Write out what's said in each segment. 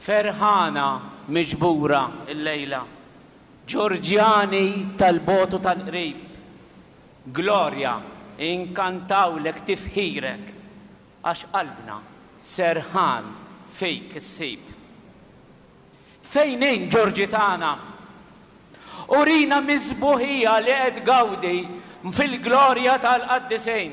ferħana miġbura il-lejla, Ġorġjani tal-botu tal-qrib, Glorja, inkantawlek tifħirek, għax qalbna serħan fejk issib. Fejnin Ġorġi tagħna? Urina mizbuħija li qed gawdi fil-glorja tal-qaddisejn.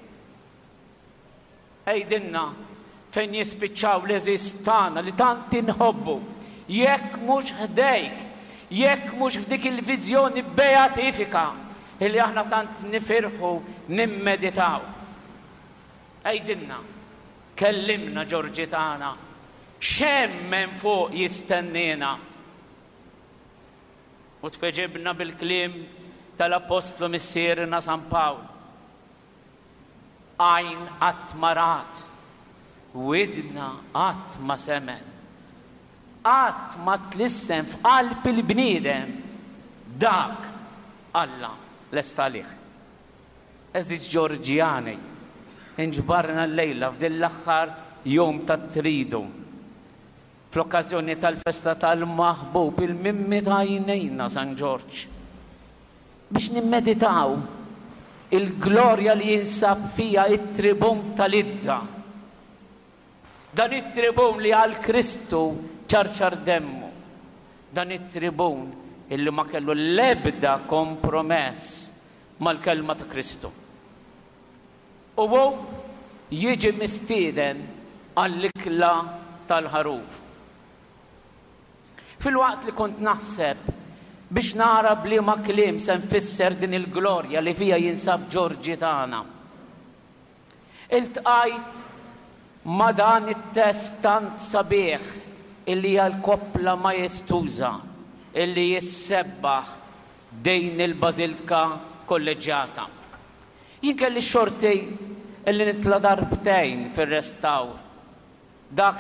Ejdinna fejn jispiċċaw l-eżis tagħna li tant inħobbu, jekk mhux ħdejk, jekk mhux f'dik il-viżjoni beatifika illi aħna tant nifirħu nimmeditaw. Ejdinna, kellimna Ġorġi tagħna, x'hemm fuq jistennina. U tfeġibna bil-kliem tal-Apostlu missierna San Pawl. Għajn qatt ma rat, widna qatt ma semet, qatt ma tlissem f'qalb il-bniedem dak Alla lesta għalih. Eżis Ġorġjani, inġbarna l-lejla f'din l-aħħar jum tat-tridu, fl-okkażjoni tal-festa tal-maħbub il-mimmi ta' jnejna San Ġorġ, biex nimmeditaw il-glorja li jinsab fija it-tribun tal-idda. Dan it-tribun li għal Kristu ċarċar demmu. Dan it-tribun illi ma kellu l-ebda kompromess mal-kelma ta' Kristu. U jiġi mistieden għall-ikla tal-ħaruf. Fil-waqt li kont naħseb biex nara bliema kliem se nfisser din il-glorja li fija jinsab Ġorġi tagħna, iltqajt ma dan it-test tant sabiħ illi hija l-koppla majestuża illi jissebbaħ dejn il-Bażilika Kolleġjata. Jien kelli xorti illi nitla darbtejn fir-restawr. Dak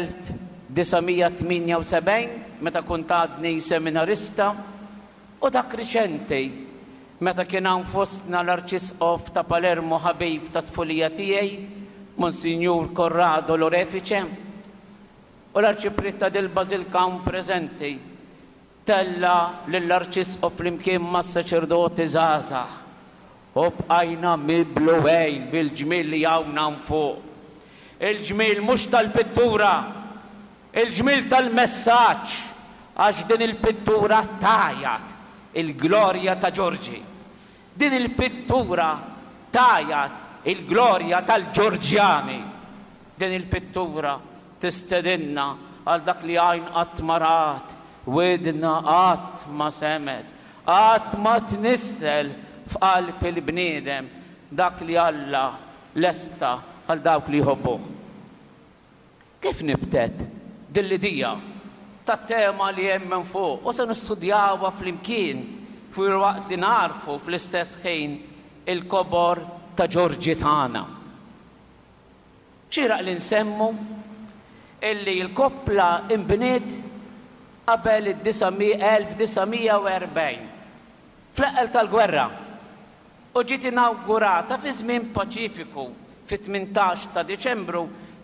tal-1978 meta kont għadni seminarista, u dak riċenti meta kien hawn fostna l-Arċisqof ta' Palermo ħabib ta' tfulija tiegħi, Monsinjur Corrado Lorefice, u l-Arċipritta del-Bażilika hawn preżenti tella lill-Arċisqof flimkien mas-saċerdoti żgħażagħ u bqajna mibluwejn bil-ġmiel li hawn fuq. Il-ġmiel mhux tal-pittura, il-ġmiel tal-messaġġ, għax din il-pittura tajat il-glorja ta' Ġorġi. Din il-pittura tajat il-glorja tal-Ġorġjani. Din il-pittura tistedinna għal dak li għajn qatt ma rat, wedna qatt ma semet, qatt ma tnissel f'qalb il-bniedem dak li Alla lesta għal dawk li jħobbuh. Kif nibtet dil-lidija tat-tema li hemm minn fuq u se nistudjawha flimkien fil-waqt li narfu fl-istess ħin il-kobor ta' Ġorġi tagħna. Xieraq li nsemmu illi l-koppla imbniet qabel id-1940 fl-eqel tal-gwerra u ġiet inawgurata fi żmien paċifiku fit-18 ta' Diċembru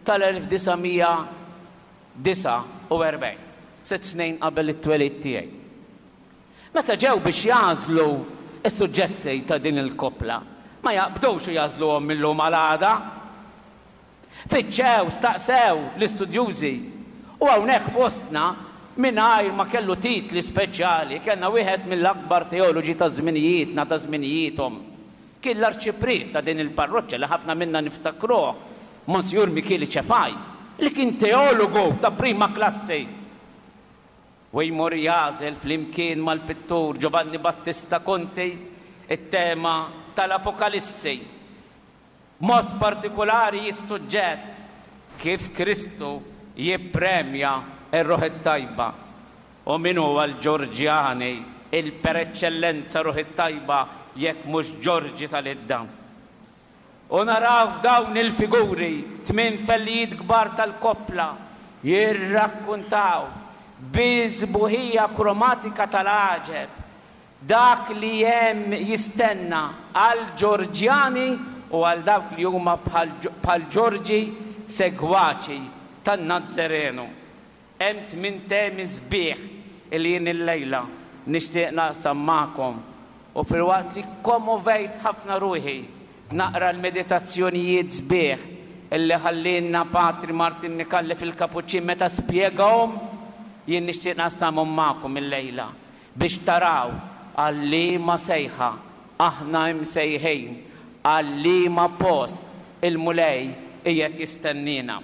tal-1949, 6 snin qabel it-twelid tiegħi. Meta ġew biex jażlu s-suġġetti ta' din il-koppla, ma jaqbdux jażluhom millum għal-għada. Fiċċew, staqsew l-istudjużi u hawnhekk fostna mingħajr ma kellu titli speċjali, kellna wieħed mill-akbar teoloġi ta' żminijietna ta' żminijithom. Kien l-arċiprit ta' din il-parroċċja li ħafna minna niftakruh, Monsijur Micheli Ċefaj, li kien teologu ta' prima klassi. U jmur jażel flimkien mal-pittur Giovanni Battista Conti it-tema tal-Apokalissi. Mod partikolari jis-suġġett kif Kristu jippremja ir-Ruħ it-Tajba. U min huwa l-Ġorġjani, il-per eċċellenza Ruħ it-Tajba jekk mhux Ġorġi tal-idda. U naraw f'dawn il-figuri 8 fellijiet kbar tal-koppla jirrakkuntaw biżbuħija kromatika tal-għaġeb dak li hemm jistenna għal Ġorġjani u għal dawk li huma bħal Ġorġi segwaċi tan-Nazzarenu. Hemm 8 temi sbieħ li jien il-lejla nixtieq naqsam magħkom u filwaqt li kommovejt ħafna ruħi naqra l-meditazzjonijiet sbieħ illi ħallilna Patri Martin Nikalli fil-Kapuċċin meta spjegahom jien nixtieq naqsamhom magħkom il-lejla biex taraw għal liema sejħa aħna msejħin għal liema post il-mulej qiegħed jistennina.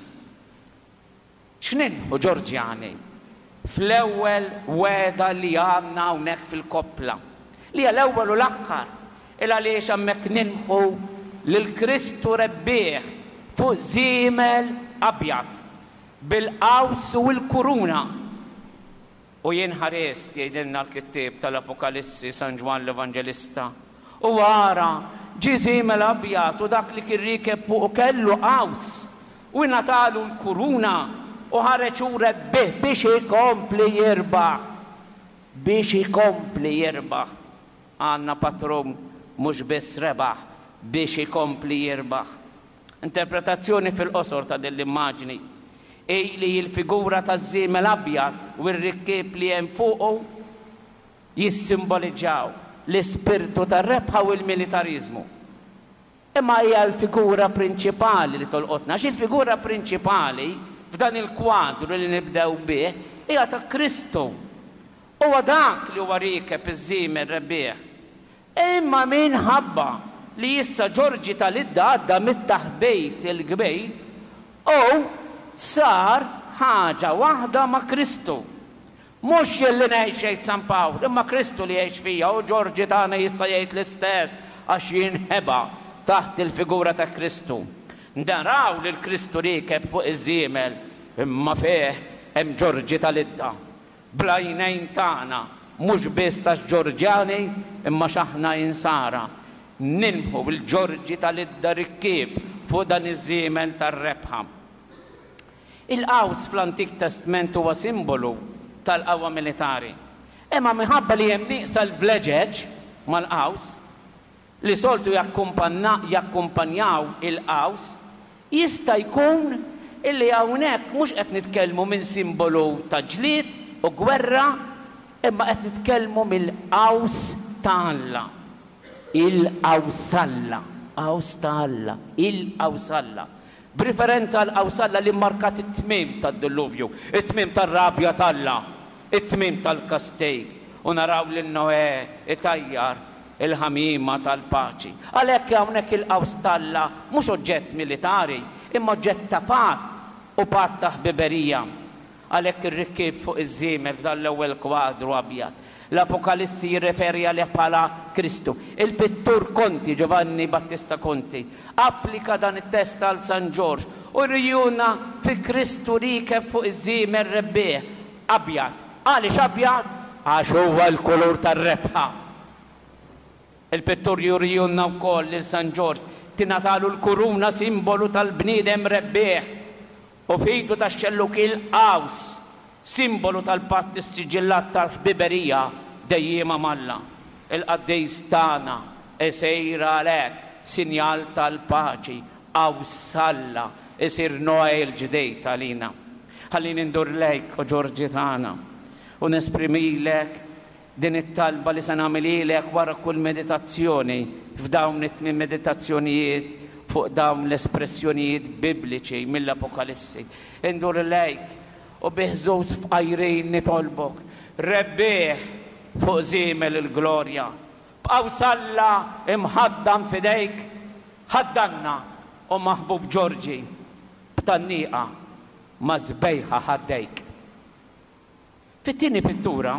X'ninħu Ġorġjani fl-ewwel weda li għandna hawnhekk fil-Koppla li hija l-ewwel u l-aħħar il għaliex hemmhekk ninħu lil Kristu rebbieħ fuq żiemel abjad bil-qaws u l-kuruna. U jien ħarest jgħidilna l-kittieb tal-Apokalissi San Ġwan l-Evanġelista u wara ġie żiemel abjad u dak li kien rikeb fuq kellu qaws u ngħatalu l-kuruna u ħareġ hu rebbieħ biex ikompli jirbaħ. Biex ikompli jirbaħ. Għandna patrum mhux biss rebaħ biex ikompli jirbaħ. Interpretazzjoni fil-qosor ta' din l-immaġni. Li l-figura taż-żiemel abjad u r-rikkieb li hemm fuqu jissimboleġġjaw l-ispirtu tar-rebħa u l-militarizmu. Imma hija l-figura prinċipali li tolqotna. X'il-figura prinċipali f'dan il-kwadru li nibdew bih hija ta' Kristu. Huwa dak li huwa rikeb iż-żiemel rebbieħ. Imma minħabba li issa Ġorġi tal-Idda għadda mit-taħbejt il-gbejl u sar ħaġa waħda ma' Kristu. Mhux jelli ngħix jgħid San Pawl, imma Kristu li jgħix fija u Ġorġi tagħna jista' jgħid l-istess għax jinħeba taħt il-figura ta' Kristu. Naraw li l-Kristu rikeb fuq iż-żiemel imma fih hemm Ġorġi tal-Idda. Bla jnejn tagħna mhux biss għax Ġorġjani imma x'aħna insara. Ninħu l-Ġorġi tal-Idda rikkieb fuq dan iż-żiemel tar-rebħa. Il-qaws fl-Antik Testament huwa simbolu tal-qawwa militari. Imma minħabba li hemm nieqsa l-vleġeġ mal-qaws li soltu jakkumpanjaw il-qaws, jista' jkun illi hawnhekk mhux qed nitkellmu minn simbolu ta' ġlied u gwerra, imma qed nitkellmu mill-qaws ta' Alla. Il-qawsalla, qaws ta' Alla, il-qawsalla. B'riferenza għal qawsalla li mmarkat it-tmiem tad-diluvju, it-tmiem tar-rabja tal-Alla, it-tmiem tal-kastejk u naraw lil Noè itajjar il-ħamima tal-paċi. Għalhekk hawnhekk il-qaws tal-Alla mhux oġġett militari, imma oġġett ta' patt u patt ta' ħbiberija. Għalhekk ir-rikkieb fuq iż-żiemel f'dan l-ewwel kwadru abjad. L-Apokalissi jirreferi għalih bħala Kristu. Il-pittur Conti, Giovanni Battista Conti, applika dan it-test għal San Ġorġ u rjuna fi Kristu rikeb fuq iż-żiemel rebbieħ abjad. Għaliex abjad? Għax huwa l-kulur tar-rebħa. Il-pittur jurjunna wkoll lil San Ġorġ tingħatalu l-kuruna simbolu tal-bniedem rebbieħ u fidu tax-xelluk il-qaws simbolu tal-patt is-siġillat tal-ħbiberija dejjema malla. Il-qaddejs tagħna isejra għalhekk sinjal tal-paċi qawsalla isir Noè l-ġdejt għalina. Ħallini ndur lejk u Ġorġi tagħna u nesprimilek din it-talba li se nagħmililek wara kull meditazzjoni f'dawn it-tmiem meditazzjonijiet fuq dawn l-espressjonijiet bibliċi mill-Apokalissi. Indur lejk u biħżuż f'qajrin nitolbok rebbieħ fuq żiemel il-glorja. B'qawsalla imħaddam fidejk ħaddanna u maħbub Ġorġi b'tannieqa ma' żbejħa ħaddejk. Fit-tieni pittura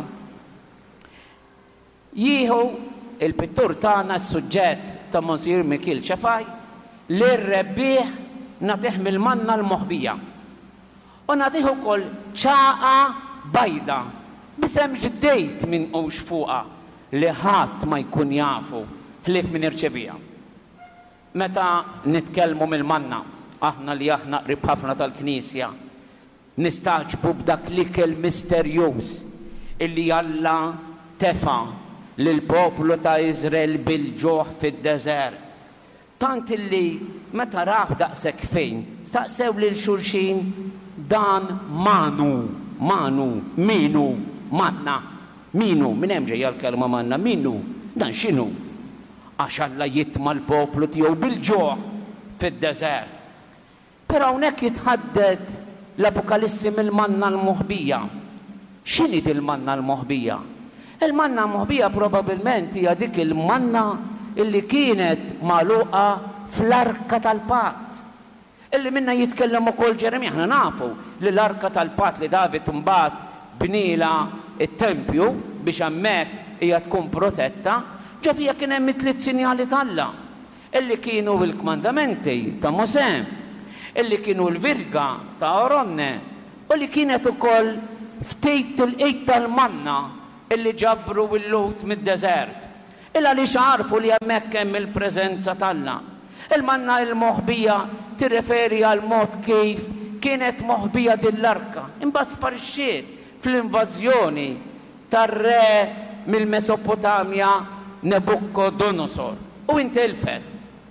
jieħu il-pittur tagħna s-suġġett ta' Monsir Mikil Ċefaj li r-rebbieħ nagħtih mill-manna l-moħbija. U nagħtih ukoll ċaqa bajda b'isem ġdejt minn hux fuqha li ħadd ma jkun jafu ħlief min irċevija. Meta nitkellmu mill-manna, aħna li aħna qrib ħafna tal-Knisja, nistaġbu b'dak l-ikel misterjuż illi Alla tefa' lill-poplu ta' Iżrael bil-ġuħ fid-deżert. Tant illi meta raħ daqshekk fejn, staqsew lil xulxin dan manu minu, manna. Minu, minn hemm ġejja l-kelma manna, minu, dan x'inhu? Għax Alla jitma l-poplu tiegħu bil-ġuħ fid-deżert. Però hawnhekk jitħadded l-Apokalissi mill-manna l-moħbija. X'inhi il-manna l-moħbija? Il-manna l-moħbija probabbilment hija dik il-manna illi kienet magħluqa fl-arka tal-Patt. Illi minna jitkellem ukoll Ġeremija, aħna nafu li l-arka tal-Patt li David imbagħad bniela it-tempju biex hemmhekk hija tkun protetta, ġa fiha kien hemm it-tliet sinjali tal-Alla illi kienu l-kmandamenti ta' Mosè, illi kienu l-virga ta' Aronne u li kienet ukoll ftit il-qejt tal-manna illi ġabru l-lut mid-deżert. Illa li xarfu li hemmhekk hemm il-preżenza tal-Alla. Il-manna il-moħbija tirreferi għal mod kif kienet moħbija din l-arka. Imbagħad sparixxiet fl-invażjoni tar-re mill-Mesopotamja Nebuchadnezzar u intilfet.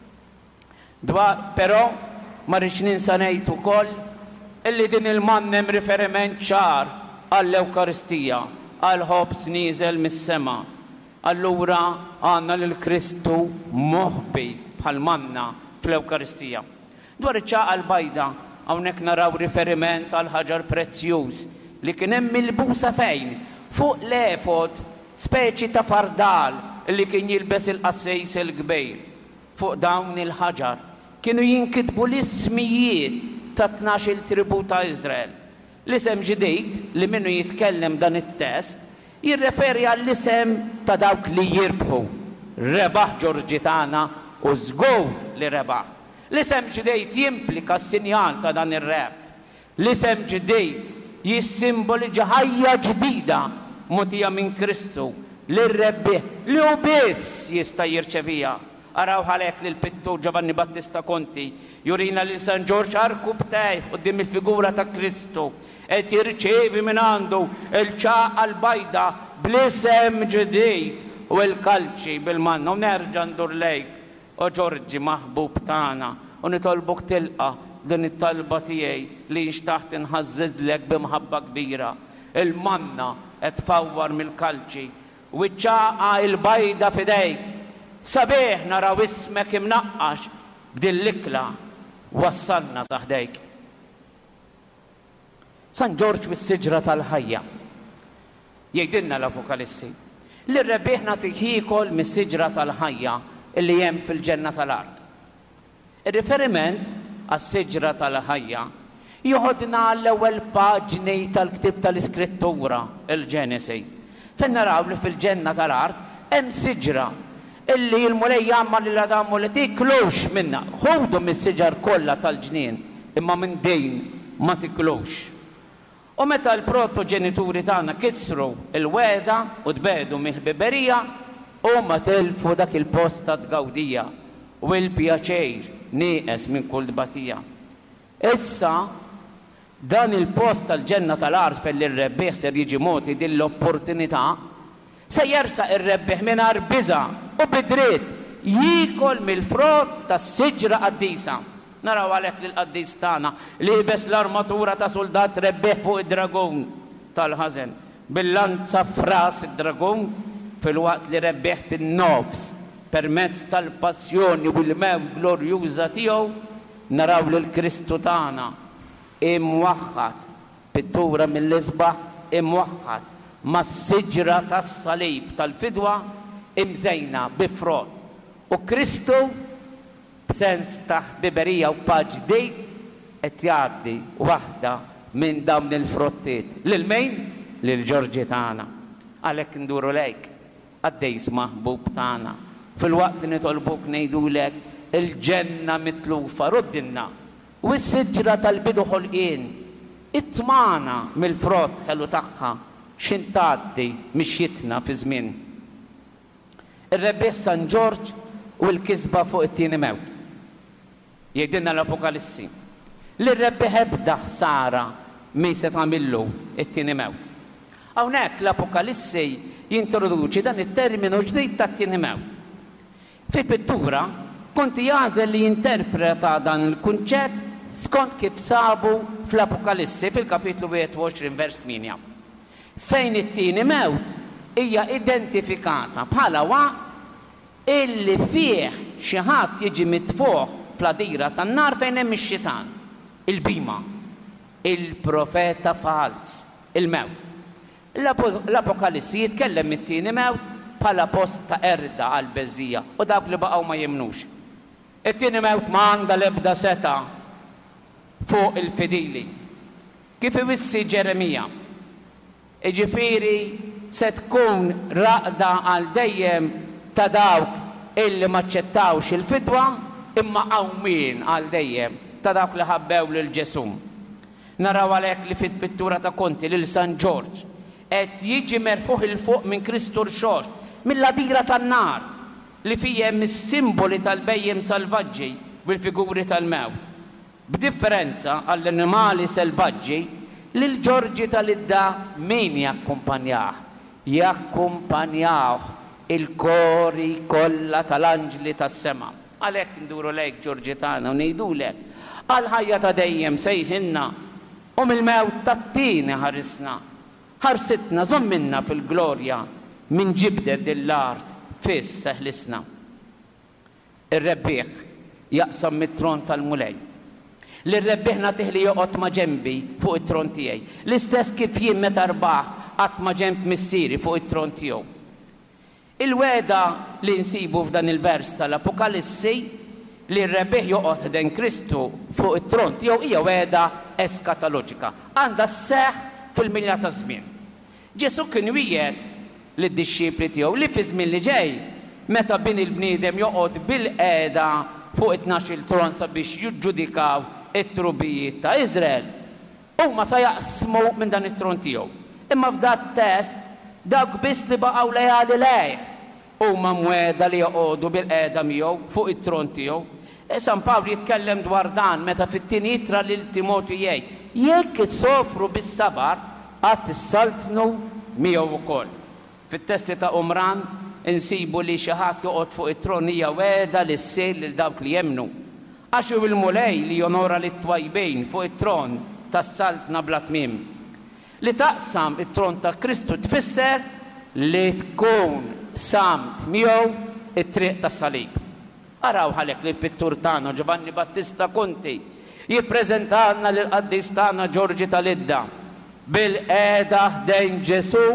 Però ma rridx ninsa ngħid ukoll illi din il-manna hemm riferiment ċar għall-Ewkaristija, għal ħobb nieżel mis-sema. Allura għandna lil Kristu moħbi bħal manna fl-Ewkaristija. Dwar iċ-ċaqa l-bajda hawnhekk naraw riferiment għal ħaġar prezzjuż li kien hemm milbusa fejn fuq l-efod speċi ta' fardal li kien jilbes il-qassejs il-kbejr. Fuq dawn il-ħaġar kienu jinkitbu l-ismijiet ta' 12 tribu ta' Iżrael. L-isem ġdid li minnu jitkellem dan it-test jirreferi għall-isem ta' dawk li jirbħu. Rebaħ Ġorġitana u żgur li rebaħ. L-isem ġdid jimplika s-sinjal ta' dan ir-reb. L-isem ġdid jissimbolizza ħajja ġdida mogħtija minn Kristu li r-rebbieħ li hu biss jista' jirċevija. Araw ħalek lil pittur Giovanni Battista Conti jurina li San Ġorġ arku btej quddiem il-figura ta' Kristu qed jirċevi minn għandu il-ċaqa l-bajda bl-isem ġdid u l-kalċi bil-manna u nerġa' ndur lejk u Ġorġi maħbub tagħna u nitolbok tilqa' din it-talba tiegħi li nxtaħt inħażżilek b'imħabba kbira. Il-manna qed tfawwar mill-kalċi u ċ-ċaqa l-bajda fidejk. Sabiħ naraw ismek imnaqqax b'din l-ikla wassalna saħdejk. San Ġorġ bis-siġra tal-ħajja. Jgħidilna l-Apokalissi li r-rebbieħ nagħtik jiekol mis-siġra tal-ħajja illi hemm fil-ġenna tal-art. Ir-riferiment għas-siġra tal-ħajja joħodna l-ewwel paġni tal-ktieb tal-Iskrittura, il-Ġenesi. Fejn naraw li fil-ġenna tal-art hemm siġra illi l-mulej jagħmel lil Adamu li tiklux minna. Ħudu mis-siġar kollha tal-ġnien imma minn din ma tiklux. U meta l-protoġenituri tagħna kisru l-weda u tbedu mill-ħbiberija huma telfu dak il-post ta' tgawdija u l-pjaċejr nieqes minn kull tbatija. Issa dan il-post tal-ġenna tal-art fejn ir-rebbieħ ser jiġi mogħti din l-opportunità se jersaq ir-rebbieħ mingħajr biża' u bidriet jiekol mill-frott tas-siġra qaddisa. Naraw għalhekk li l-qaddis tagħna li jibes l-armatura ta' soldat rebbieħ fuq id-dragun tal-ħażen bil-lanza f'ras id-dragun filwaqt li rebbieħ fin-nofs permezz tal-passjoni u l-mew glorjuża tiegħu naraw li l-Kristu tagħna imwaħħad pittura mill-isbaħ imwaħħad mas-siġra tas-salib tal-fidwa imżejna bifrott u Kristu b'sens ta' ħbiberija u paġ ġdid qed jgħaddi waħda minn dawn il-frottiet lil mejn lil Ġorġi tagħna. Għalhekk nduru lejk għaddejs maħbub tagħna fil-waqt li nitolbuk ngħidulek il-ġenna mitlufa ruddinna u s-siġra tal-bidu ħolqien it-tmana mill-frott ħelu tagħha x'intgħaddi mixjitna fi żmien. Ir-rebbieħ San Ġorġ u l-kisba fuq it-tieni mewt. Jgħidilna l-Apokalissi li r-rebbieħ ebda ħsara mi se tagħmillu it-tieni mewt. Hawnhekk l-Apokalissi jintroduċi dan it-terminu ġdid tat-tieni mewt. Fi pittura konti jażel li jinterpreta dan il-kunċett skont kif sabu fl-Apokalissi fil-kapitlu 21 vers 8. Fejn it-tieni mewt hija identifikata bħala waqt illi fih xi ħadd jiġi mitfuh fl-għadira tan-nar fejn hemm ix-xitan, il-bima, il-profeta fals, il-mewt. L-Apokalissi jitkellem it-tieni mewt bħala post ta' erda għal beżija u dawk li baqgħu ma jemnux. It-tieni mewt ma għandha l-ebda seta' fuq il-fidili. Kif iwissi Ġeremija, jiġifieri se tkun raqda għal dejjem ta' dawk illi ma ċċettawx il-fidwa imma qawmin għal dejjem ta' dawk li ħabbew lil Ġesum. Naraw għalhekk li fil-pittura ta' Konti lil San Ġorġ qed jiġi merfuħ il-fuq minn Kristu rxox mill-għadira tan-nar li fih hemm is-simboli tal-bejjem salvaġġi bil-figuri tal-mewt. B'differenza għall-animali selvaġġi lil Ġorġi tal-idda min jakkumpanjah? Jakkumpanjaw il-kori kollha tal-anġli tas-sema. Għalhekk nduru lejk Ġorġi tagħna u ngħidulek għall-ħajja ta' dejjem sejħilna u mill-mewt tat-tieni ħarisna. Ħarsitna żomminna fil-glorja min ġibdet dil-art fis seħlisna. Ir-rebbieħ jaqsam mit-tron tal-mulej. L-rebbieħ nagħtih li joqgħod ma' ġenbi fuq it-tron tiegħi. L-istess kif jien meta rbaħ qatt ma' ġenb missieri fuq it-tron tiegħu. Il-weda li nsibu f'dan il-vers tal-Apokalissi li r-rebbieħ joqgħod ħdejn Kristu fuq it-tron tiegħu hija weda eskatoloġika. Għandha sseħħ fil-milja ta' żmien. Ġesu kien wiegħed lid-dixxipli tiegħu li fi żmien li ġej meta bin il-bniedem joqgħod bil-qiegħda fuq it-12 il-tron sabiex jiġġudikaw it-trubijiet ta' Iżrael. Huma sa jaqsmu minn dan it-tron tiegħu. Imma f'dat test dak biss li baqgħu lejali lejh huma mweda li joqogħdu bil-qiegħda miegħu fuq it-tron tiegħu. San Pawlu jitkellem dwar dan meta fit-tieni ittra lil Timotju jgħid jekk issofru bis-sabar qatt issaltnu miegħu wkoll. Fit-testi ta' Umran insibu li xi ħadd joqgħod fuq it-tron hija weda li ssir lil dawk li jemmnu. Għax hu il-mulej li jonora lit-twajbejn fuq it-tron tas-saltna bla tmiem. Li taqsam it-tron ta' Kristu tfisser li tkun samt miegħu it-triq tas-salib. Araw ħalek li l-pittur tagħna Giovanni Battista Conti jippreżentanna lil qaddis tagħna Ġorġi tal-Idda bil-qiegħda ħdejn Ġesu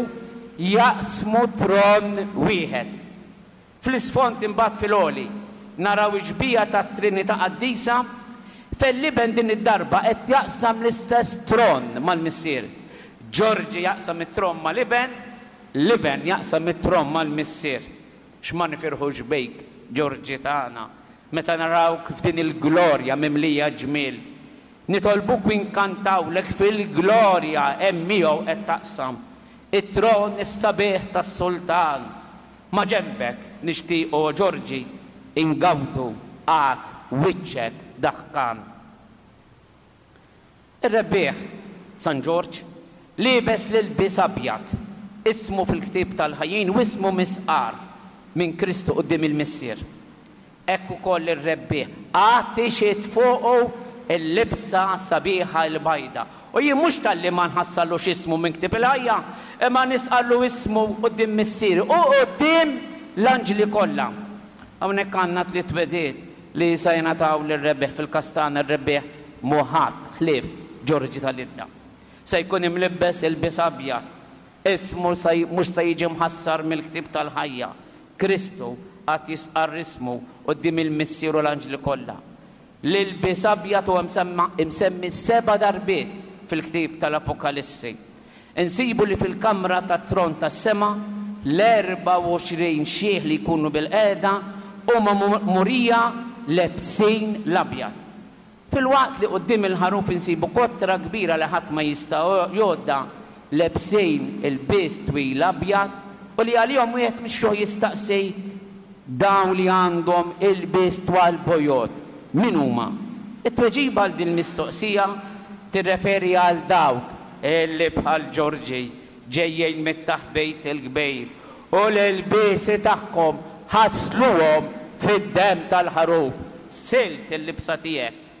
jaqsmu tron wieħed. Fl-isfond imbagħad fil-għoli naraw iġbija tat Trinità Qaddisa fil-liben din id-darba qed jaqsam l-istess tron mal-missier. Ġorġi jaqsam it-tron mal-liben, liben jaqsam it-tron mal-missier. X'ma nifirħux bejk Ġorġi tagħna meta narawk f'din il-glorja mimlija ġmiel. Nitolbuk inkantawlek fil-glorja hemm miegħu qed taqsam it-tron is-sabiħ tas-Sultan. Ma ġembek nixtiequ Ġorġi ingawdu għad wiċċek daħkan. Ir-rebbieħ San Ġorġ libes l-ilbies abjad ismu fil-ktieb tal-ħajjin u ismu misqar minn Kristu quddiem il-missier. Hekk ukoll ir-rebbieħ għad tixid fuqu il-libsa sabiħa l-bajda. U jien mhux talli ma nħassallux ismu minn ktieb il-ħajja, imma nisqallu ismu quddiem missier u quddiem l-anġli kollha. Hawnhekk għandna tliet wediet li se jingħataw lir-rebbieħ fil-kastana ir-rebbieħ Muħadd ħlief Ġorġi tal-Idda. Se jkun imlibbes ilbies abjad. Ismu mhux se jiġi mħassar mill-ktieb tal-ħajja. Kristu qatt jisqar ismu quddiem il-missier u l-anġli kollha. L-ilbies abjad huwa msemmi 7 darbiet fil-ktieb tal-Apokalissi. Insibu li fil-kamra tat-tron tas-sema l-24 xieħ li jkunu bil-qiegħda huma murija lebsin l-abjad. Fil-waqt li quddiem il-ħaruf insibu kottra kbira li ħadd ma jista' jgħodda lebsejn il-bies twil abjad u li għalihom wieħed mixtuħ jistaqsi dawn li għandhom il-bies twal bojot. Min huma? It-tweġiba għal din mistoqsija tirreferi għal dawk illi bħal Ġorġi ġejjin mit-taħbejt il-kbejr u l-ilbiesi tagħhom ħasluhom fid-dem tal-ħaruf. Silt il-libsa tiegħek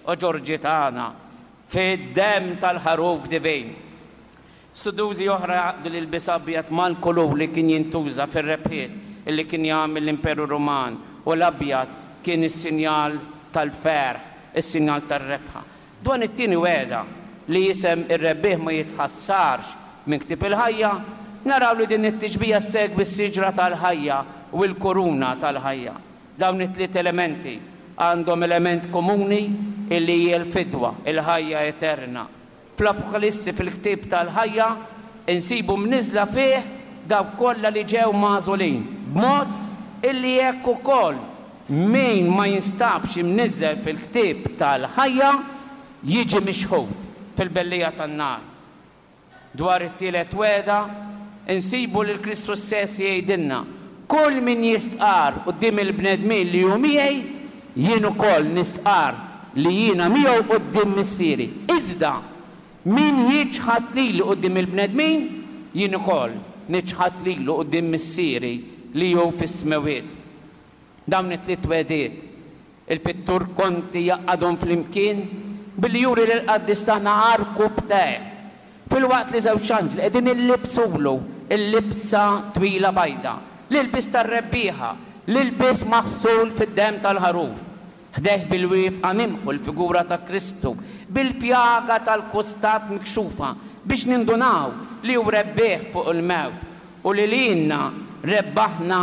u Ġorġitana fid-dem tal-ħaruf divin. Studjużi oħra jaqdu li l-bis abjad mal-kulur li kien jintuża fir-rebħiet illi kien jagħmel l-Imperu Ruman u l-abjad kien is-sinjal tal-ferħ, is-sinjal tar-rebħa. Dwar it-tieni weda li jisem ir-rebbieħ ma jitħassarx minn ktieb il-ħajja, naraw li din it-tiġbija segwi s-siġra tal-ħajja u l-kuruna tal-ħajja. Dawn it-tliet elementi għandhom element komuni illi hija l-fidwa, il-ħajja eterna. Fl-Apokalissi fil-ktieb tal-ħajja insibu mniżla fih dawk kollha li ġew magħżulin, b'mod illi hekk ukoll min ma jinstabx imniżżel fil-ktieb tal-ħajja jiġi mixħud fil-bellija tan-nar. Dwar it-tielet weda insibu li l-Kristus stess jgħidilna kull min jistqar quddiem il-bnedmin li hu miegħi jien ukoll nistqar li jiena miegħu quddiem missieri. Iżda min jiġħad lilu quddiem il-bnedmin jien ukoll niġħad lilu quddiem missieri li hu fis-smawiet. Dawn it-tliet wediet il-pittur Conti jaqadhom flimkien billi juri li l-qaddis tagħna arku b'teħ. Fil-waqt li żewġ anġli qegħdin illibsulu il-libsa twila bajda, l-ilbis tar-rebbieħa, l-ilbis maħsul fid-dem tal-ħaruf. Ħdeħ bil-wifqa nimħu l-figura ta' Kristu, bil-pjaga tal-kustat mikxufa biex nindunaw li hu rebbieħ fuq il-mewt u li lilna rebaħna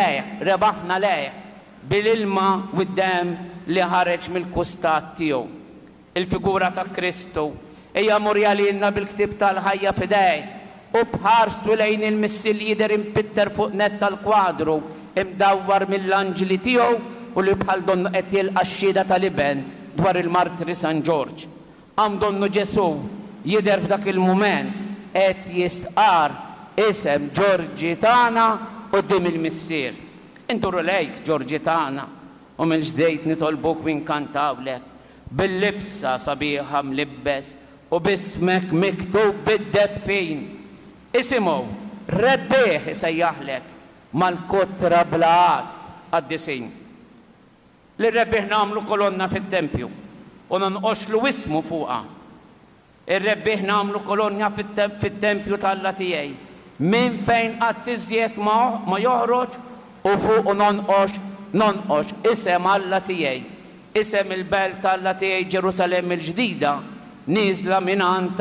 lejh bil-ilma u d-dem li ħareġ mill-kustat tiegħu. Il-figura ta' Kristu hija murja lilna bil-ktieb tal-ħajja fidejh u bħarstu lejn il-missil jidher impitter fuq net tal-kwadru imdawwar mill-anġli tiegħu u li bħal donnu qed jilqa' x-xhieda tal-iben dwar il-martri San Ġorġ. Għam donnu Ġesu jidher f'dak il-mument qed jistqar isem Ġorġitana quddiem il-missier. Inturu lejk Ġorġitana u mill-ġdejt nitolbuk u nkantawlek bil-libsa sabiħa mlibbes u bismek miktub bid-debfin. Isimgħu rebbieħ isejjaħlek mal-kutra blaqat għad-disin. Li rebbieħ nagħmlu kolonna fit-tempju u nonqoxlu ismu fuqha. Ir-rebbieħ nagħmlu kolonna fit-tempju tal-Alla tiegħi minn fejn qatt tiżjed ma joħroġ u fuq nonqox isem Alla tiegħi, isem il-belt Alla tiegħi Ġerusalem il-ġdida nieżla mingħand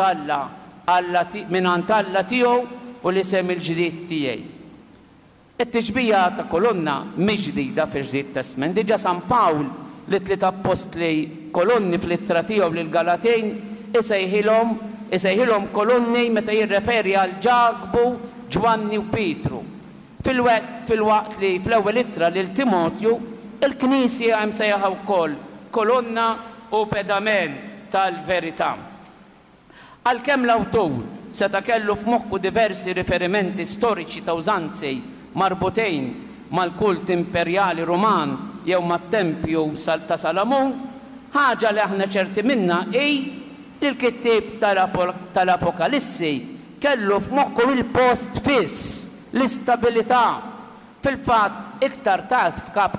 Alla tiegħu u l-isem il-ġdid tiegħi. It-tiġbija ta' kolonna mhix ġdida fil-Ġdid Testament. Diġà San Pawl li tliet apostli kolonni fl-ittra tiegħu lill-Galatejn isejħilhom kolonni meta jirreferi għal Ġagbu, Ġwanni u Pietru. Fil-waqt li fl-ewwel ittra lil Timotju il-Knisja hemm sejħa wkoll kolonna u pedament tal-verità. Għalkemm l-awtur seta' kellu f'moħħu diversi riferimenti storiċi ta' użanzi marbutejn mal-kult imperjali Ruman jew mat-tempju ta' Salamun, ħaġa li aħna ċerti minnha hi li l-kittieb tal-Apokalissi kellu f'moħħu il-post fiss, l-istabilità. Fil-fatt iktar tard f'kap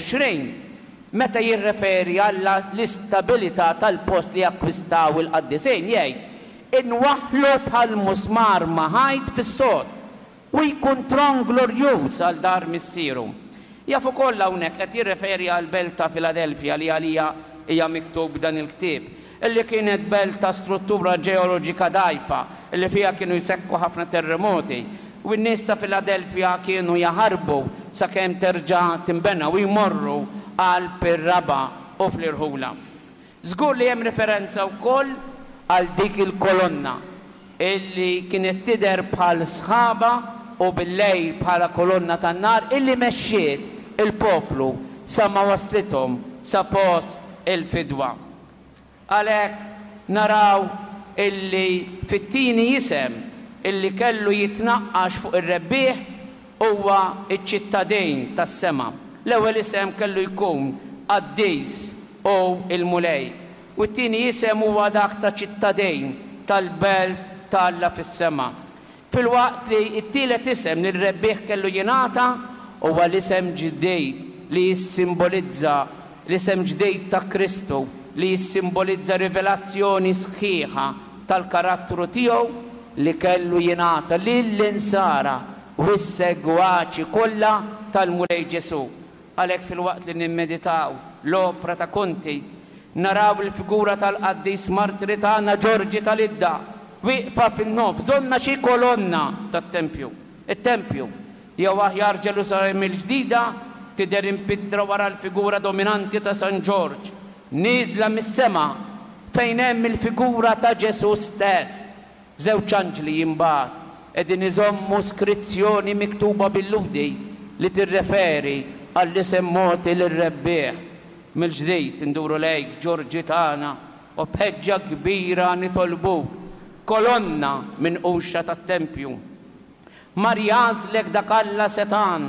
22 meta jirreferi għall l-istabilità tal-post li jakkwistaw il-qaddisejn jgħid inwaħħlu bħal musmar maħajt fis-sod u jkun tron glorjuż għal dar missieru. Jafu kollha hawnhekk qed jirreferi għal belt ta' Filadelfja li għalija hija miktub dan il-ktieb, illi kienet belt ta' struttura ġeoloġika dgħajfa, illi fiha kienu jsekku ħafna terremoti, u n-nies ta' Filadelfja kienu jaħarbu sakemm terġa' timbena u jmorru għal Pirraba u fl-Irħula. Żgur li hemm referenza wkoll għal dik il-kolonna illi kienet tidher bħal sħaba u bil-lejl bħala kolonna tan-nar illi mexxiet il-poplu sa ma waslithom sa post il-fidwa. Għalhekk naraw illi fit-tieni isem illi kellu jitnaqqax fuq ir-rebbieħ huwa iċ-ċittadin tas-sema. L-ewwel isem kellu jkun Qaddis u il-Mulej. U t-tieni isem huwa dak ta' ċittadin tal-belt tal-Alla fis-sema. Fil-waqt li t-tielet isem li r-rebbieħ kellu jingħata huwa l-isem ġdejt li jissimbolizza l-isem ġdejt ta' Kristu li jissimbolizza rivelazzjoni sħiħa tal-karattru tiegħu li kellu jingħata lill-insara u s-segwaċi kollha tal-Mulej Ġesu. Għalhekk fil-waqt li nimmeditaw l-opra ta' Conti naraw il-figura tal-Qaddis Martri tagħna Ġorġi tal-Idda wieqfa fin-nofs, donna xi kolonna tat-tempju. It-tempju jew aħjar Ġerusalemm il-ġdida tidher impittra wara l-figura dominanti ta' San Ġorġ, nieżla mis-sema fejn hemm il-figura ta' Ġesu stess. Żewġ anġli jimbagħad qegħdin iżommu skrizzjoni miktuba bil-ludi li tirreferi għall-isem moti lir-rebbieħ. Mill-ġdid induru lejk Ġorġi tagħna u b'ħeġġa kbira nitolbuk kolonna minn quxxa tat-tempju. Mar jażlek dak Alla setan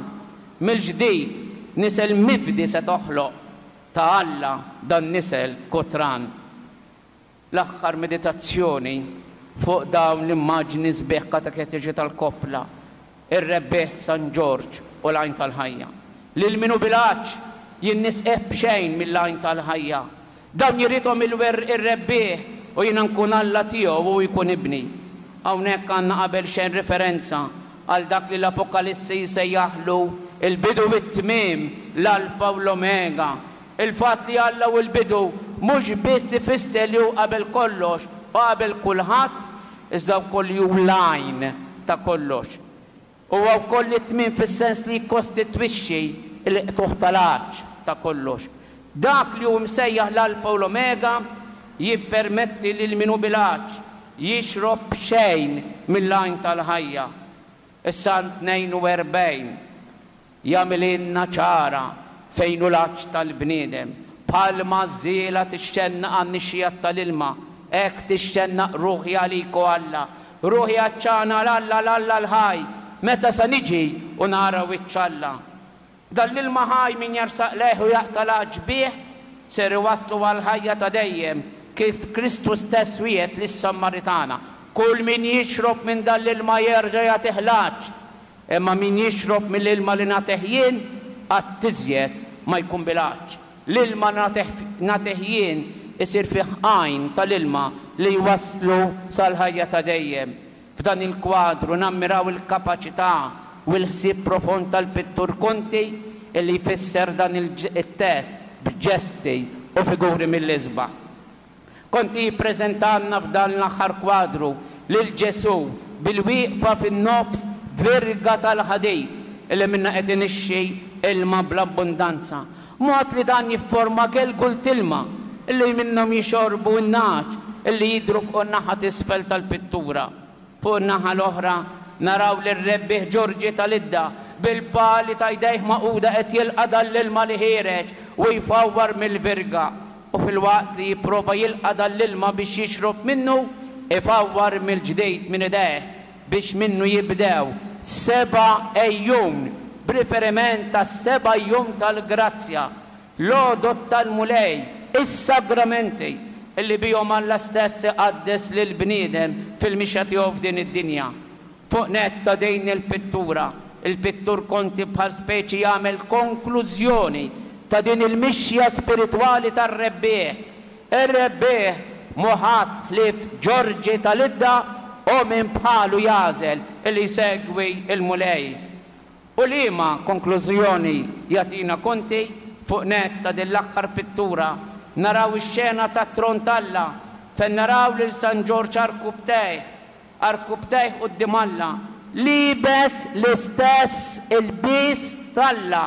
mill-ġdid nisel mifdi se toħloq ta' Alla dan nisel kotran. L-aħħar meditazzjoni fuq dawn l-immaġni sbieħ kateketiċi tal-Kopla, ir-rebbieħ San Ġorġ u l-għajn tal-ħajja. Lil minu bilaċ jinnisqeb xejn mill-għajn tal-ħajja. Dawn jridhom ir-rebbieħ u jiena nkun Alla tiegħu u jkun ibni. Hawnhekk għandna qabel xejn referenza għal dak li l-Apokalissi jsejjaħlu il-bidu bit-tmiem, l-alfa u l-omega. Il-fatt li Alla u l-bidu mhux biss ifisser li hu qabel kollox u qabel kulħadd, iżda wkoll hu l-għajn ta' kollox. Huwa wkoll it-tmiem fis-sens li jikkostitwixxi l-qtuħ tal-għaġġ ta' kollox. Dak li hu msejjaħ l-alfa u l-omega jippermetti lil minu bil-għaġġ jixrob xejn mill-għajn tal-ħajja. Is-Sant 42 jagħmililna ċara fejn hu l-għaġġ tal-bniedem. Bħalma żiela tixxennaq għan-nixjat tal-ilma, hekk tixxennaq ruħi għalik u Alla. Ruħi għaċċana l-Alla l-ħaj, meta sa niġi u nara wiċċ Alla. Dal-ilma ħaj min jarsaq leħu jaqta l-għaġġ bih ser iwasslu għal-ħajja ta' dejjem kif Kristus stess wiegħed lis-Sammaritana. Kull min jixrob minn dal-ilma jerġa' jagħtih l-għaġġ, imma min jixrob mill-ilma li nagħtih jien għat-tiżjed ma jkun bil-għaġġ. L-ilma nagħtih jien isir fih għajn tal-ilma li jwasslu sal-ħajja ta' dejjem. F'dan il-kwadru nammiraw il-kapaċità u l-ħsieb profond tal-pittur Conti illi jfisser dan il-test b'ġesti u figuri mill-isbaħ. Conti jippreżentanna f'dan l-aħħar kwadru lil Ġesu bil-wieqfa fin-nofs virga tal-ħadid illi minna qed inixxi ilma bl-abbundanza. Mod li dan jifforma gelgul tilma illi minnhom jixorbu n-naċ illi jidru fuq naħa t'isfel tal-pittura. Fuq naħa l-oħra naraw lir-rebbieħ Ġorġi tal-Idda bil-pali ta' jdejh maquda qed jilqa' dal-ilma li ħireġ u jfawwar mill-virga. U fil-waqt li jipprova jilqa' dal-ilma biex jixrob minnu, ifawwar mill-ġdejt minn idejh biex minnu jibdew 7 ejjun b'riferiment tas-7 jum tal-grazzja, l-għodot tal-mulej, is-sagramenti illi bihom Alla stess iqaddes lil bniedem fil-mixja tiegħu f'din id-dinja. Fuq netta dejn il-pittura, il-pittur Conti bħal speċi jagħmel konklużjoni ta' din il-mixja spiritwali tar-rebbieħ. Ir-rebbieħ muħat li f'Ġorġi tal-Idda u minn bħalu jażel illi jsegwi il-mulej. U liema konklużjoni jagħtina Conti fuq netta din l-aħħar pittura naraw ix-xena tat-tron tal-Alla fejn naraw lil San Ġorġ arkubtejh quddiem Alla libes l-istess il-bis tal-Alla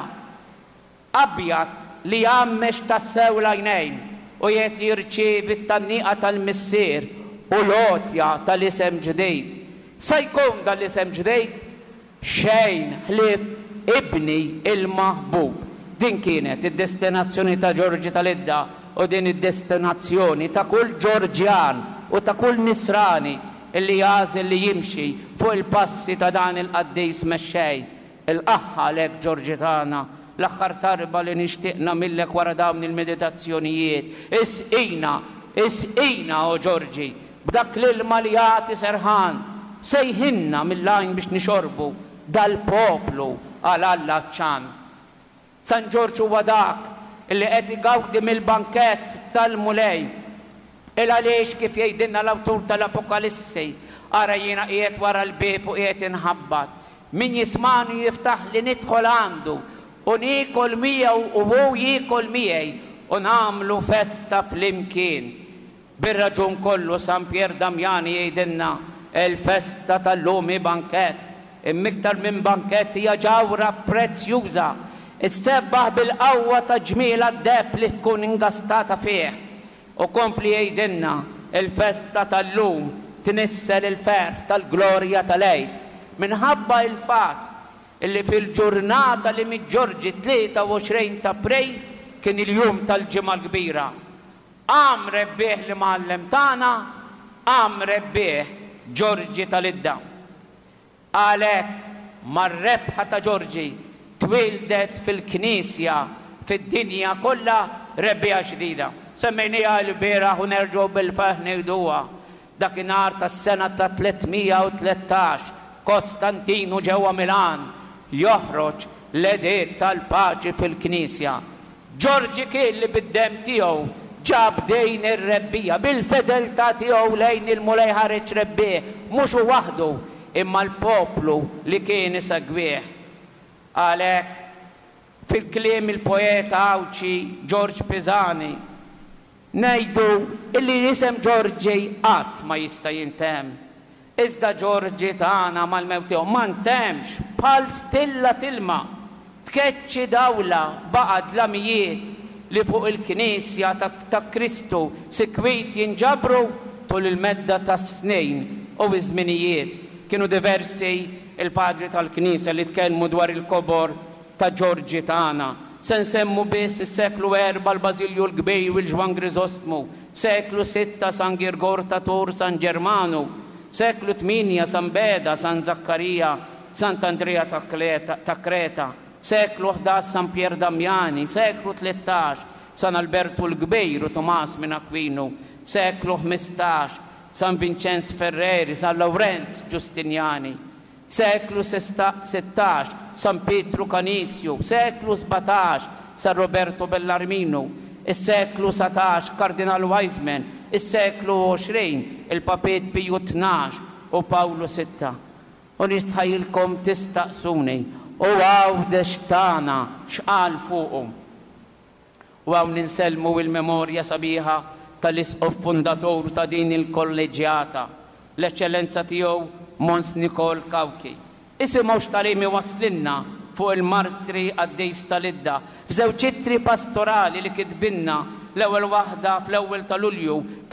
abjad li jgħammex tassew l-għajnejn u jiet jirċievi t-tanniqa tal-missier u l-għotja tal-isem ġdejt. Se jkun dal-isem ġdejt? Xejn ħlief ibni il-maħbub. Din kienet id-destinazzjoni ta' Ġorġi tal-Idda u din id-destinazzjoni ta' kull Ġorġjan u ta' kull Nisrani illi jażel li jimxi fuq il-passi ta' dan il-qaddis mexxej. Il-qaħħa lek Ġorġi tagħna l-aħħar tarba li nixtieqna millek wara dawn il-meditazzjonijiet. Isqina o Ġorġi b'dak l-ilma li jagħti serħan sejħinna mill-għajn biex nixorbu dal-poplu għal Alla ċan. San Ġorġ huwa dak illi qed igawdi mill-bankett tal-mulej. Għaliex kif jgħidilna l-awtur tal-Apokalissi, ara jiena qiegħed wara l-bieb u qiegħed inħabbat. Min jismani jiftaħ li nidħol għandu u niekol miegħu u hu jiekol miegħi u nagħmlu festa flimkien. Bir-raġun kollu San Pier Damjani jgħidilna il-festa tal-lum hi bankett. Immiktar minn bankett hija ġawra prezzjuża. Issebbaħ bil-qawwa ta' ġmiela d-deb li tkun ingastata fih. U kompli jgħidilna il-festa tal-lum tinissel il-fer tal-glorja tal-Eid. Minħabba il-fatt illi fil-ġurnata li mid-Ġorġi 23 ta' April kien il-jum tal-ġimgħa l-kbira. Għam rebbieħ li mallem tagħna, għam rebbieħ Ġorġi tal-Idda. Għalhekk mar-rebħa ta' Ġorġi twildet fil-Knisja fid-dinja kollha rebbieħa ġdida. Semmejniha l-bieraħ u nerġgħu bil-faħ ngħiduha. Dakinhar tas-sena ta' 313 Kostantinu ġewwa Milan joħroġ l-editt tal-paċi fil-Knisja. Ġorġi kien li bid-dem tiegħu ġab dejn ir-rebbija bil-fedeltà tiegħu lejn il-mulej ħareġ rebbieħ mhux hu waħdu imma l-poplu li kien isegwih. Għalhekk fil-kliem il-poeta Awċi George Pisani ngħidu illi l-isem Ġorġi qatt ma jista' jintemm. Iżda Ġorġi tagħna mal-mewt tiegħu ma ntemx bħal stilla tilma tkeċċi dawla baqgħet l-amijiet li fuq il-Knisja ta' Kristu sikwit jinġabru tul il-medda ta' snejn u żminijiet. Kienu diversi il-padri tal-Knisja li tkellmu dwar il-kobor ta' Ġorġi tagħna. Se nsemmu biss is-seklu 4 l-Bażilju l-Kbej u l-Ġwan Grisostmu, seklu 6 San Girgor ta' Tur San Ġermanu, seklu 8 San Beda, San Zaccarija, Sant'Andrea ta' Kreta, seklu 11 San Pier Damjani, seklu 13 San Alberto l-Kbejr u Tomas minn Aquinu, seklu 15 San Vincenz Ferreri, San Laurenz Giustiniani, seklu 16 San Pietro Canisio, seklu 17 San Roberto Bellarmino, is-seklu 17 Kardinal Wiseman, is-seklu 20 il-Papet Piju 12 u Pawlu 6. U nistħajilkom tistaqsuni u għawdex tagħna x'qal fuqhom. U għaw ninselmu il-memorja sabiħa tal-isqof fundatur ta' din il-kolleġjata, l-eċċellenza tiegħu Mons Nikol Kawki. Isimgħu x'talimi waslinna fuq il-martri għaddejs tal-Idda f'żewġ ittri pastorali li kitbinna l-ewwel waħda fl-ewwel ta' Lulju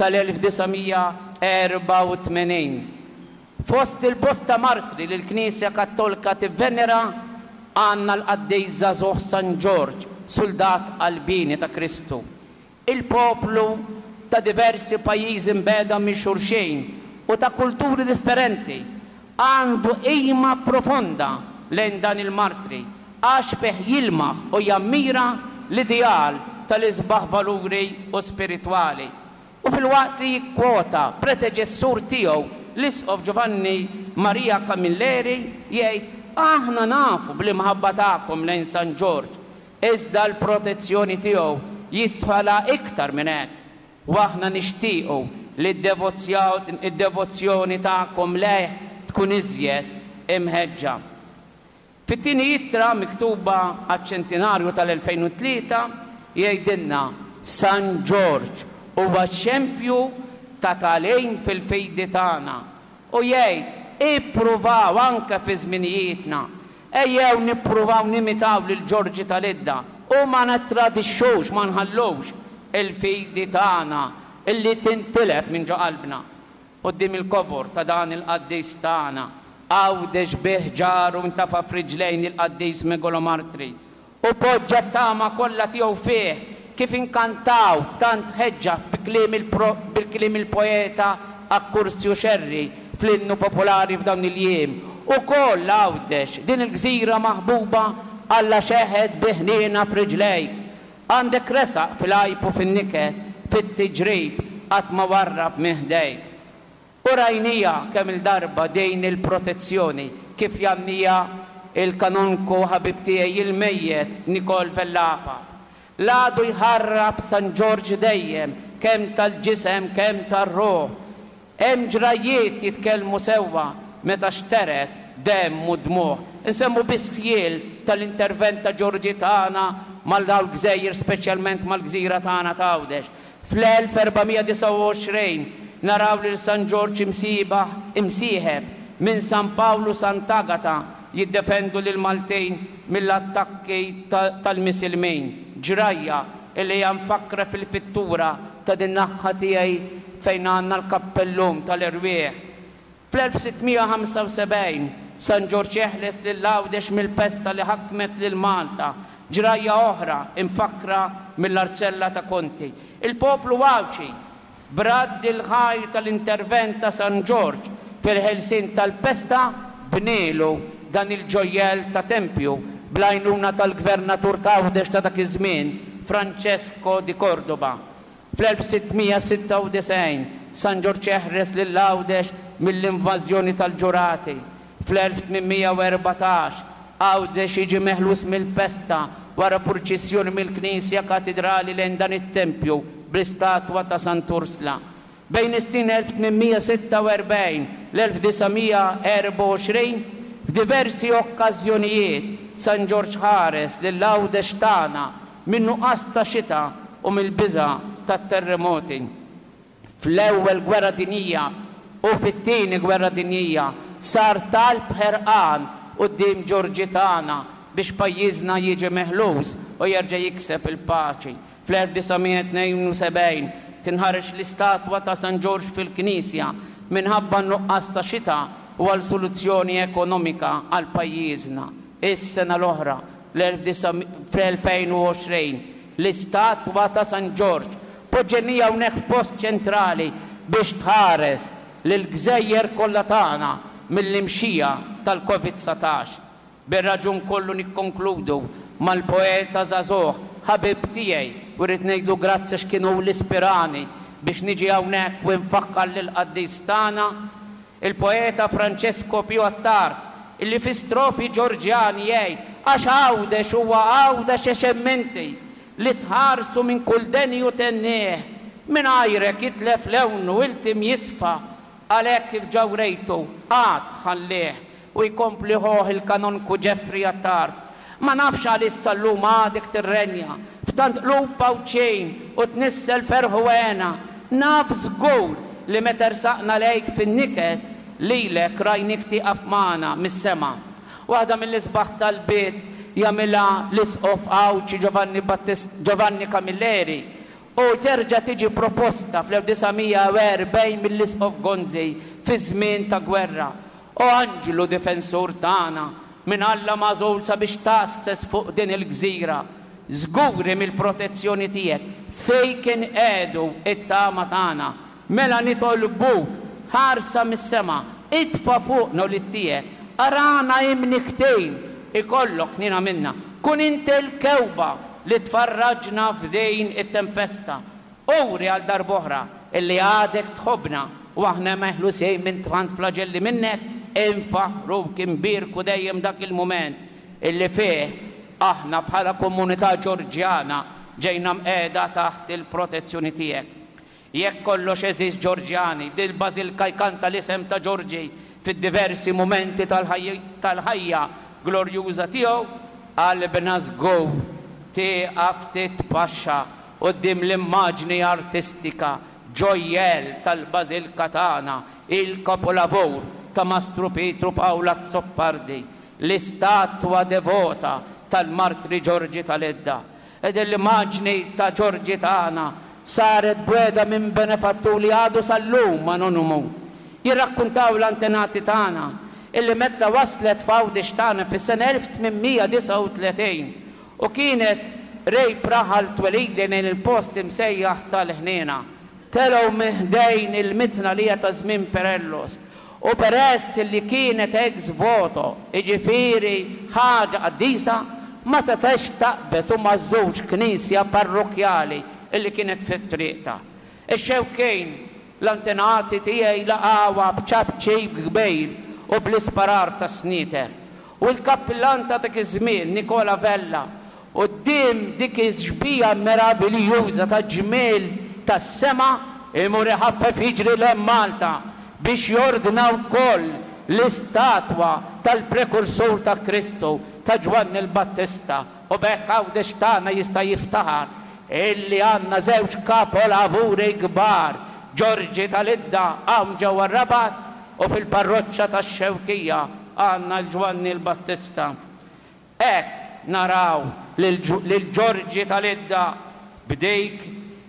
tal-1984. Fost il-bosta martri li l-Knisja Kattolika tivvenera għandna l-qaddej żagħżugħ San Ġorġ, soldat qalbini ta' Kristu. Il-poplu ta' diversi pajjiżi mbeda minn xulxejn u ta' kulturi differenti għandu qima profonda lejn dan il-martri għax fih jilmaħ u jammira l-ideal tal-isbaħ valuri u spiritwali. U fil-waqt li jikkwota predeċessur tiegħu l-isqof Giovanni Maria Camilleri jgħid aħna nafu bl-imħabba tagħkom lejn San Ġorġ, iżda l-protezzjoni tiegħu jistħala iktar minn hekk. U aħna nixtiequ li d-devozzjoni tagħkom lejh tkun iżjed imħeġġa. Fit-tieni ittra miktuba għaċ-ċentinarju tal-2003 jgħidilna San Ġorġ huwa xempju ta' talejn fil-fejdi tagħna u jgħid ippruvaw anke fi żminijietna ejjew nippruvaw nimitaw lil Ġorġi tal-Idda u ma nittradixxux ma nħallux il-fejdi tagħna illi tintilef minn ġo qalbna. Quddiem il-kobor ta' dan il-qaddejs tagħna għawdex bih ġaru ntafa' f'riġlejn il-qaddejs megalomartri u poġġa tama kollha tiegħu fih kif inkantaw tant ħeġġa bil-kliem il-poeta Accursio Cerri fl-innu popolari f'dawn il-jiem. U koll għawdex din il-gżira maħbuba alla xeħed biħnina f'riġlejk. Għandek resaq fil-għajpu fin-niket fit-tiġrib qatt ma warrab miħdejk. U rajnija kemm il-darba dejn il-protezzjoni kif jannija il-kanonku ħabib tiegħi il-mejjed Nikol Vellapa. L-għadu jħarrab San Ġorġ dejjem, kemm tal-ġisem, kemm tar-ruħ. Hemm ġrajiet jitkellmu sewwa meta xteret demm u dmuħ. Insemmu bisħiel tal-intervent ta' Ġorġi tagħna mal-dawl gżejjer, speċjalment mal-gżira tagħna ta' Għawdex. Fl-1429 naraw li San Ġorġ imsieħeb minn San Pawlu Sant'Agata jiddefendu lil Maltejn mill-attakki tal-Misilmejn. Ġrajja illi hija mfakkra fil-pittura ta' din naħa tiegħi fejn għandna l-kappellum tal-Irwieħ. Fl-1675 San Ġorġ jeħles lil Għawdex mill-pesta li ħakmet lil Malta. Ġrajja oħra imfakra mill-Arċella ta' Konti. Il-poplu Għawċi braddi l-ħajr tal-intervent ta' San Ġorġ fil-ħelsin tal-pesta bnielu dan il-ġojjel ta' tempju bl-għajnuna tal-gvernatur ta' Għawdex ta' dak iż-żmien, Francesco di Cordoba. Fl-1696 San Ġorġ jeħres lil Għawdex mill-invażjoni tal-ġurati. Fl-1814 Għawdex jiġi meħlus mill-pesta wara purċissjoni mill-Knisja Katedrali lejn dan it-tempju bl-istatwa ta' Sant'Ursula. Bejn is-snin 1846 l-1924 f'diversi okkażjonijiet San Ġorġ ħares lil Għawdex tagħna minn nuqqas ta' xita u mill-biża' tat-terremoti. Fl-ewwel gwerra dinjija u fit-tieni gwerra dinjija sar talb ħerqan quddiem Ġorġi tagħna biex pajjiżna jiġi meħlus u jerġa' jikseb il-paċi. Fl-1972 tinħareġ l-istatwa ta' San Ġorġ fil-Knisja minħabba nuqqas ta' xita u għal soluzzjoni ekonomika għal pajjiżna. Is-sena l-oħra fl-2020 l-istatwa ta' San Ġorġ poġġenija hawnhekk f'post ċentrali biex tħares lill-gżejjer kollha tagħna mill-imxija tal-COVID-19. Bir-raġun kollu nikkonkludu mal-poeta żagħżugħ ħabib tiegħi u rrid ngħidu grazzi x'kienu l-ispirani biex niġi hawnhekk u nfakkar lil qaddies tagħna il-poeta Francesco Pio Attard illi fi strofi Ġorġjani jgħid għax Għawdex huwa Għawdex eċemmenti li tħarsu minn kull denju tennieh minn għajrek jitlef lewnu iltim jisfa għalhekk kif ġawrejtu għad ħallih u jkompli ħoħ il-kanonku Ġeffri Attard. Ma nafx għalissa llum għadek tirrenja f'tant lupa u ċejn u tnissel ferħwena. Naf żgur li meta rsaqna lejk fin-niket lilek rajnik tieqaf magħna mis-sema. Waħda mill-isbaħ tal-bit jagħmilha l-isqof Għawċi Giovanni Camilleri u terġa' tiġi proposta fl-1940 mill-isqof Gonzi fi żmien ta' gwerra. U Anġlu difensur tagħna minn Alla mażul sabiex tasses fuq din il-gżira. Żguri mill-protezzjoni tiegħek fejn kien qiegħdu it-tama tagħna. Mela nitolbuk ħarsa mis-sema itfa' fuqna u tiegħek arana imniktejn ikollok nina minna. Kun inti l-kewba li tfarraġna f'dejn it-tempesta. Uri għal darb'oħra illi għadek tħobbna u aħna meħlusejn minn tant flaġelli minnek infaħru kimbirku dejjem dak il-moment illi fih aħna bħala komunità Ġorġjana ġejna mqiegħda taħt il-protezzjoni tiegħek. Jekk kollox eżis Ġorġjani f'dil-Bażilika jkanta l-isem ta' Ġorġi fid-diversi momenti tal-ħajja glorjuża tiegħu qalbna żgur tieqaf titpaxxa quddiem l-immaġni artistika ġojjel tal-Bażilika tagħna, il-kapolavur ta' Mastru Pietru Pawla Zoppardi, l-istatwa devota tal-Martri Ġorġi tal-Edda. Ed l-immaġni ta' Ġorġi tagħna saret bweda minn benefatturi għadu sal-lum ma nonumu. Jirrakkuntaw l-antenati tagħna illi meta waslet f'Għawdex tagħna fis-sena 1839 u kienet rej praħal twelidin il-post imsejjaħ tal-ħniena. Telgħu miħdejn il-mitna li ta' żmien Perellos u peress li kienet ex voto, iġifieri ħaġa qaddisa ma setax taqbes u maż-żewġ knisja parrokjali illi kienet fit-triqta. Ix-xewkejn l-antenati tiegħi laqgħuha b'ċabċejb kbir u bl-isparar ta' sniter. U l-kappillan ta' dak iż-żmien Nikola Vella Qudiem dik iż-ġbija meraviljuża ta' ġmiel tas-sema imur iħaffef jiġri lejn Malta biex jordna wkoll l-istatwa tal-prekursur ta' Kristu ta' Ġwanni l-Battista. U bekk għawdex tagħna jista' jiftaħar illi għandna żewġ kapolavuri kbar, Ġorġi tal-Idda hawn ġewwa Rabat u fil-parroċċa tax-Xewkija għandna l-Ġwanni l-Battista. Hekk naraw lil Ġorġi tal-Idda b'dik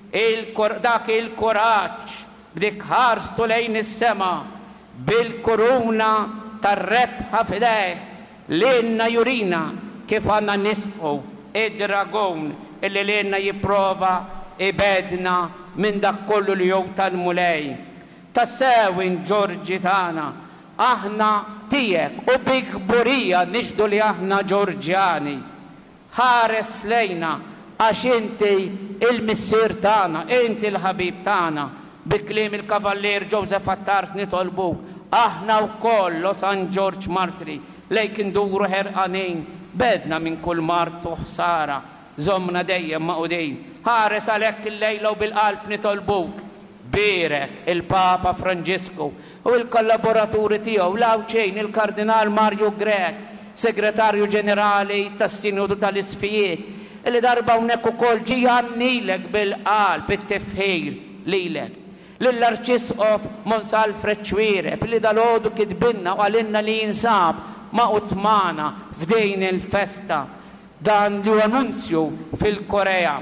dak il-kuraġġ, b'dik ħarstu lejn is-sema bil-kuruna tar-rebħa f'idejh li għandna jurina kif għandna nisħu id-dragon illi lilna jipprova ibedna minn dak kollu li jew tal-mulej. Tassewin Ġorġi tagħna, aħna tiegħek u bi kburija nixdu li aħna Ġorġjani. Ħares lejna għax inti il-missier tagħna, inti l-ħabib tagħna, bi kliem il-kavallier Joseph Attard nitolbuk. Aħna wkoll Los San George Martri lejk induru ħerqanin, bedna minn kull martu ħsara, żommna dejjem ma' qudejn. Ħares għalhekk il-lejla u bil-qalb nitolbuk. Birek il-Papa Franġisku u l-kollaboraturi tiegħu l-Awċejn il-Kardinal Marju Grek, Segretarju Ġenerali tas-Sinodu tal-Isfijiet, illi darba hawnhekk ukoll ġie għannilek bil-qalb it-tifħir lilek. Lill-Arċisqof Mons Alfred Ċwiereb li dalgħodu kitbinna u għalinna li jinsab ma' utmana f'dejn il-festa dan li annunzju fil-Korea.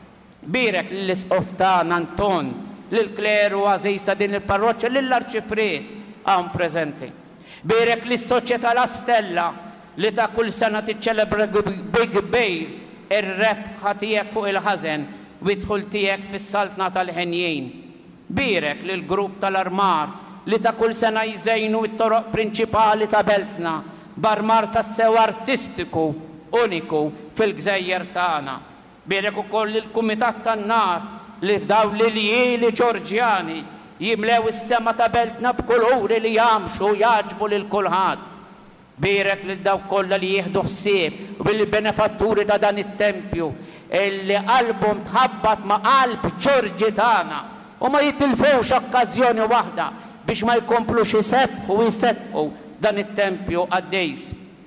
Birek lill-Isqof tagħna Anton, lill-kleru għażiż ta' din il-parroċċa, lill-Arċipriet hawn preżenti. Birek lis-Soċjetà La Stella li ta' kull sena tiċċelebra bi kbir ir-rebħa tiegħek fuq il-ħażen u d-dħul tiegħek fis-saltna tal-ħenjin. Birek lill-grupp tal-Armar li ta' kull sena jżejnu t-toroq prinċipali ta' Beltna b'armar tas-sew artistiku uniku fil-Gżejjer tagħna. Birek ukoll lill-Kumitat tan-Nar li fdaw l-iljili Ġorġjani jimlew is-sema ta' Beltna b'kuluri li jamxu jaġbu lil kulħadd. Birek lil dawk kollha li jieħdu ħsieb u bil-benefatturi ta' dan it-tempju illi qalbhom tħabbat ma' qalb Ġorġi tagħna u ma jitilfewx okkażjoni waħda biex ma jkomplux isebħu u jsettqu dan it-tempju għaddejs.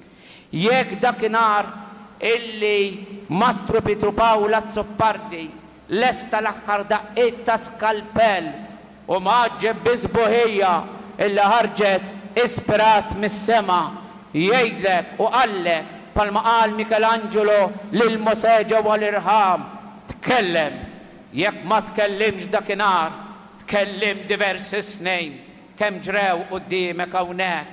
Jekk dakinhar illi Mastru Pietru Pawla Zoppardi lesta l-aħħar daqqiet ta' skalpell u maġġeb biżbuħija illi ħarġet ispirat mis-sema jgħidlek u qallek palma qal Michelangelo lil Mosè ġewwa l-Irħam, tkellem. Jekk ma tkellimx dakinhar, tkellim diversi snin kemm ġrew quddiemek hawnhekk.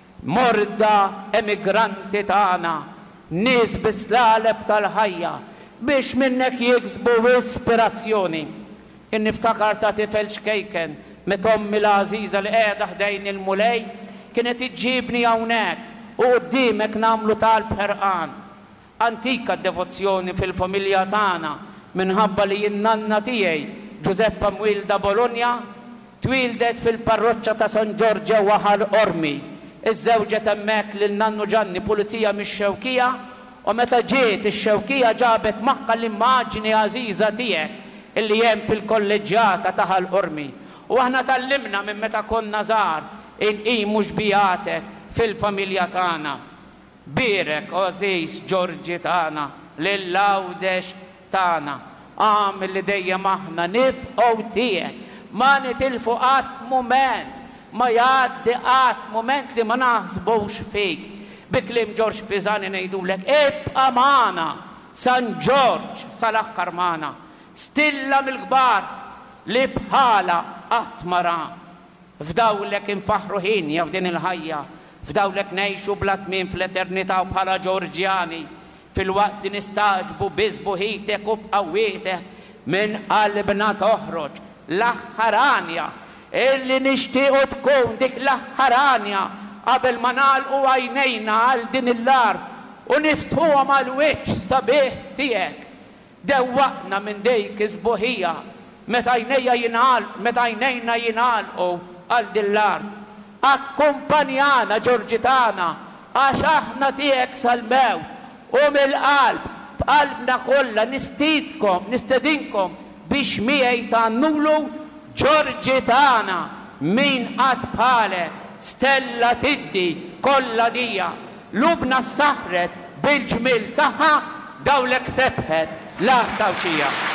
Morda emigranti tagħna, nies bislaleb tal-ħajja biex minnek jiksbu ispirazzjoni. Inniftakar ta' tifel xkejken meta ommi l-għażiża li qiegħda ħdejn il-mulej kienet iġġibni hawnhekk u quddiemek nagħmlu talb ħerqan. Antika d-devozzjoni fil-familja tagħna minħabba li jinnanna tiegħi Giuseppa Mwilda Bologna twildet fil-parroċċa ta' San Giorgio Waħal Ormi. Iż-żewġet hemmhekk lil nannu Ġanni pulizija mix-Xewkija u meta ġiet ix-Xewkija ġabet magħha l-immaġni għażiża tiegħek illi hemm fil-kolleġġjata ta' Ħal Ormi. U aħna tallimna minn meta konna żgħar inqimu xbijatek fil-familja tagħna. Birek għażiż Ġorġi tagħna lill-Għawdex tagħna għamil li dejjem aħna nibqgħu tiegħek, ma nitilfu qatt mument, ma jgħaddi qatt mument li ma naħsbux fik. Bi kliem George Pisani ngħidulek ibqa' magħna San George sal-aħħar magħna, stilla mill-kbar li bħala qatt ma ra. F'dawlek infaħru ħinja f'din il-ħajja, f'dawlek ngħixu bla tmiem fl-eternità u bħala Ġorġjani. Fil-waqt li nistaġbu biżbuħitek u b'qawwietek minn qalbna toħroġ l-aħħaranja illi nixtiequ tkun dik l-aħħaranja qabel ma nagħlqu għajnejna għal din il-art u niftħuha mal-wiċċ sabiħ tiegħek. Dewwaqna minn dik iżbuħija meta għajnejna jingħalqu għal din l-art. Akkumpanjana Ġorġi tagħna għax aħna tiegħek sal-mewt u mill-qalb b'qalbna kollha nistedinkom biex miegħi tgħannulu Ġorġi tagħna min qatt bħalek, Stella Tiddi kollha dija, lubna s-saħret bil-ġmil tagħha dawlek sebħet l-ar tawxija.